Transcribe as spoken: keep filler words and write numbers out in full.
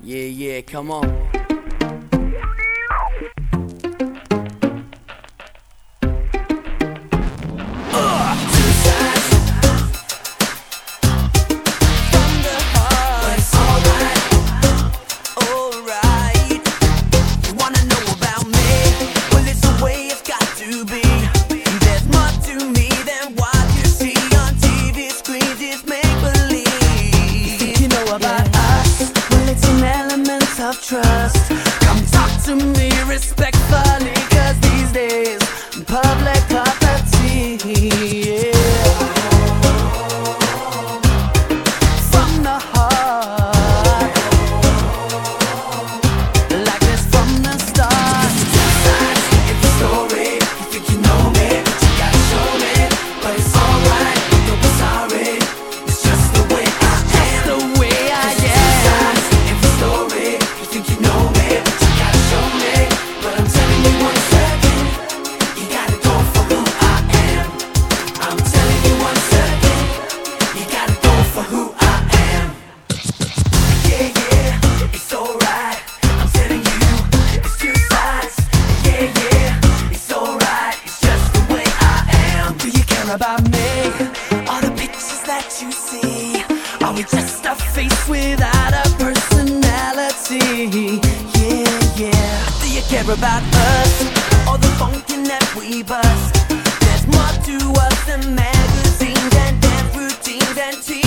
Yeah, yeah, come on. Of trust, come talk to me respectfully, cause these days public property, yeah. From the heart, like this from the start. Two sides in the story. You think you know me, but you gotta show me. But it's alright, don't be sorry. It's just the way I am. Just the way I am. Two sides in the story. You think you know me, but you gotta show me. But I'm telling you one second, you gotta go for who I am. I'm telling you one second, you gotta go for who I am. Yeah, yeah, it's alright. I'm telling you, it's two sides. Yeah, yeah, it's alright. It's just the way I am. Do you care about me? All the pictures that you see, are we just a face without a personality? Yeah, yeah. Do you care about us? All the funkin' that we bust? There's more to us than magazines and dance routines and T V.